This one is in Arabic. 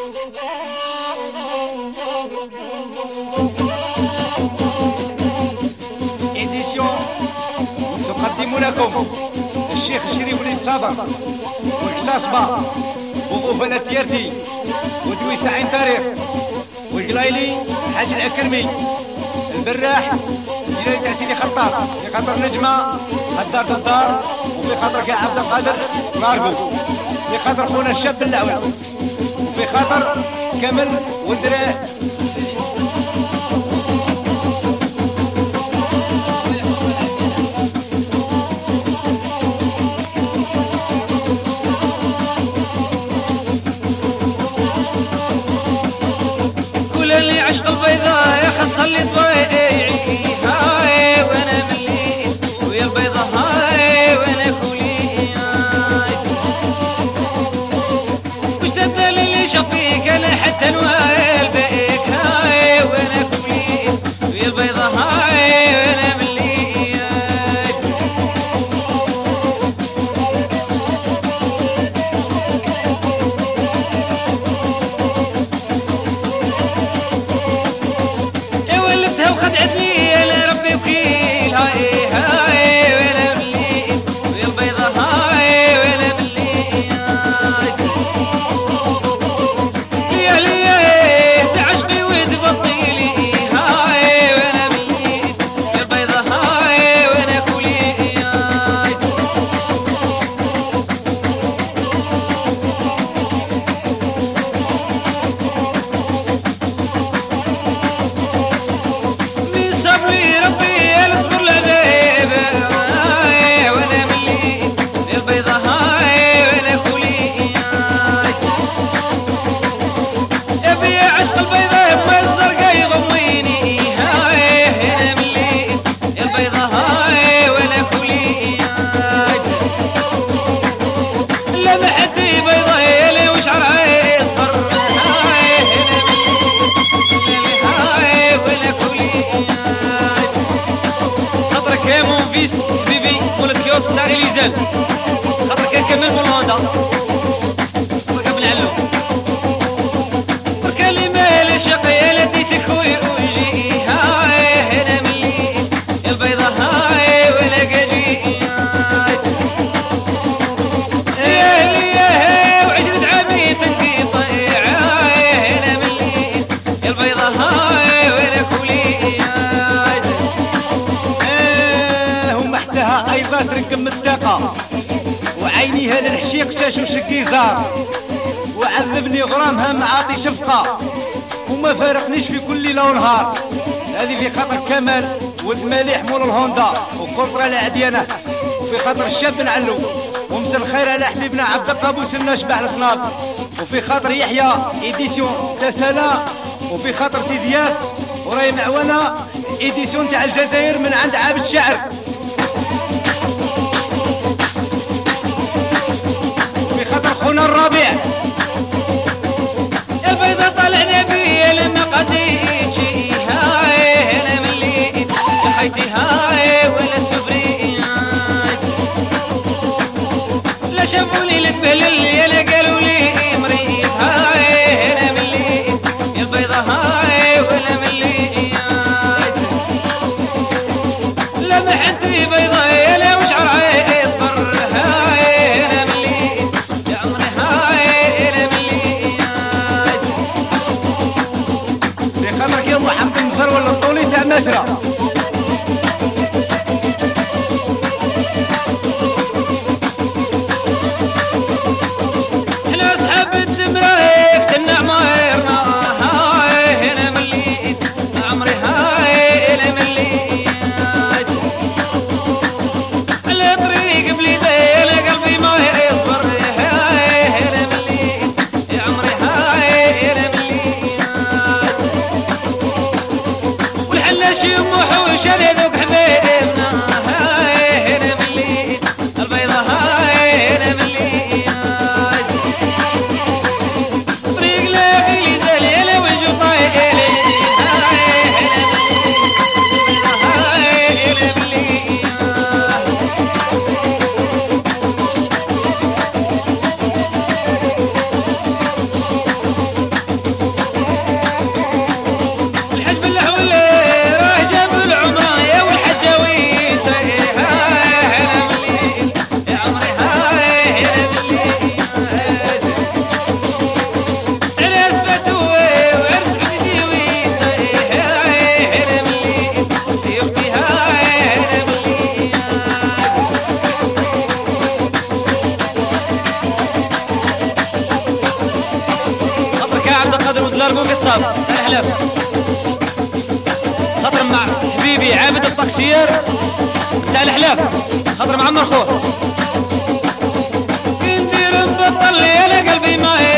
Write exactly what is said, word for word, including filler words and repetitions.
إديسيون تقدم لكم الشيخ الشريف وليد صابر والكساس با وغوفلة تيرتي ودويس عين طريق والقلايلي حاج الأكرمي البراح جلالي تاع سيدي خطار في خاطر نجمة الدار الدار وفي خاطر كاع عبد القادر ماركو في خاطر خونا الشاب اللاوي وفي خاطر كامل والدراري اللي عشق البيضاء يخص اللي ضايعي هاي وانا ملي ويا البيضاء هاي وانا كوليات وش تبدل اللي شفيك انا حتى نوال بيك هاي وانا كوليات ويا البيضاء هاي وانا مليات وخدعتني انا ربي وكيل هاي هاي وانا مليت ويا البيضة هاي وانا مليت ليا ليا تعشقي وتبطيلي هاي وانا مليت ويا البيضة هاي وانا كوليت صبري ربي اصبر لديب هاي وانا مليت البيضة هاي وانا كوليات يبي عشق البيضة يما الزرقاء يغويني هاي انا مليت البيضة هاي وانا كوليات لمحتي بيضة يلي وشعرها يصفر هاي انا مليت هاي وانا كوليات خاطرك يا مونفيس حبيبي مول الكيوسك تاع إليزان خاطرك كمل بولندا خاطرك ابن علو بركا اللي مالي شقي لديتك ويجي هاي انا مليت البيضة هاي ولا قجيات يا لي وعشرة عامي تنقي طيع هاي انا مليت البيضة هاي ولا كوليات أيضا ترقم الدقة وعينيها للحشيق شاشو شقيزار وعذبني غرامها معاطي شفقة وما فارقنيش في كل ليلة ونهار. هذه في خاطر كمال ولد مليح مول الهوندا وكونترا العديانة وفي خاطر الشاب نعلو ومسا الخير على حبيبنا عبد القابوس الناشبع الصناب وفي خاطر يحيى إديسيون تسلا وفي خاطر سيديات وراي معوانا إديسيون تاع الجزائر من عند عابد الشعر خونا الربيع البيضة طلعنا بيه لما قديتشي هاي انا مليت يا خيتي هاي ولا سبريات لا شافوني لتبهلل يلا قالوا لي مريض هاي انا مليت يا البيضة هاي ولا مليات لما حنتي بيضة يلا وشعرها يصفر هاي انا مليت محمد مصر ولا الطولي تاع مسرة احنا اصحاب الدمرايك تمنع مايرنا هاي انا مليت عمري هاي انا مليت على طريق بليدي انا قلبي ما يصبر هاي انا مليت يا عمري هاي انا مليت والحلاش يموحوش انا ذوق حبيبنا هاي انا مليت البيضة هاي انا مليت طريق لا غيلي زليلة وجو طايلي هاي انا مليت البيضة هاي انا مليت قصاب تاع الحلاف خاطر مع حبيبي عابد الطقسير تاع الحلاف خاطر معمر خوه كي ندير نبطل انا قلبي ما